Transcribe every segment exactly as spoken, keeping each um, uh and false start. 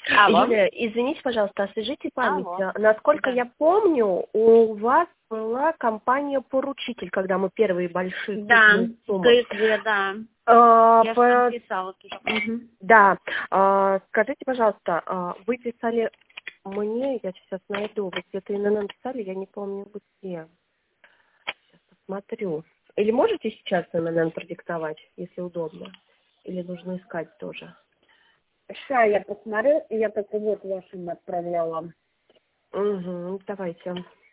Алло. Юлия, извините, пожалуйста, освежите память. Алло. Насколько Да. я помню, у вас была компания «Поручитель», когда мы первые большие Да, крупные суммы. ГСВ, да. А, Я же по- там писала тоже. Мгм. Да. А, скажите, пожалуйста, а, вы писали мне, я сейчас найду, вы где-то именно написали, я не помню где. Сейчас посмотрю. Или можете сейчас эм эн эн продиктовать, если удобно? Или нужно искать тоже? Сейчас я посмотрю, я только вот вашим отправляла. Угу, давайте.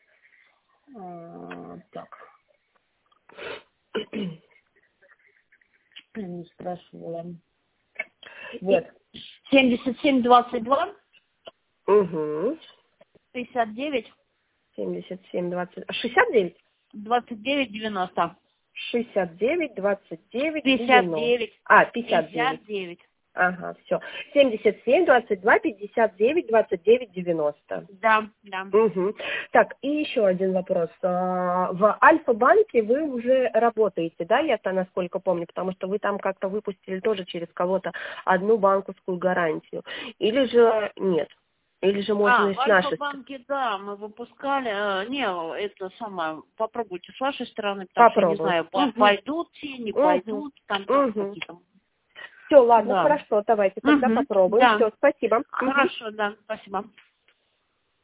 А, так, я не спрашивала. Вот. семьдесят семь двадцать два Угу. пятьдесят девять семьдесят семь двадцать. шестьдесят девять? двадцать девять девяносто. шестьдесят девять двадцать девять пятьдесят девяносто. девять. А, пятьдесят девять. пятьдесят девять. Ага, все. семьдесят семь двадцать два пятьдесят девять двадцать девять девяносто. Да, да. Угу. Так, и еще один вопрос. А, В Альфа-банке вы уже работаете, да, я-то насколько помню, потому что вы там как-то выпустили тоже через кого-то одну банковскую гарантию. Или же нет? Или же можно А, и в с нашей Альфа-банке, да, мы выпускали. э, Не, это самое, попробуйте с вашей стороны, потому что я не попробовать? знаю, по- Угу. пойдут те, не Угу. пойдут, там тоже Угу. какие-то. Все, ладно, Да. хорошо, давайте тогда Угу. попробуем. Да. Все, спасибо. Мгм. Хорошо, да, спасибо.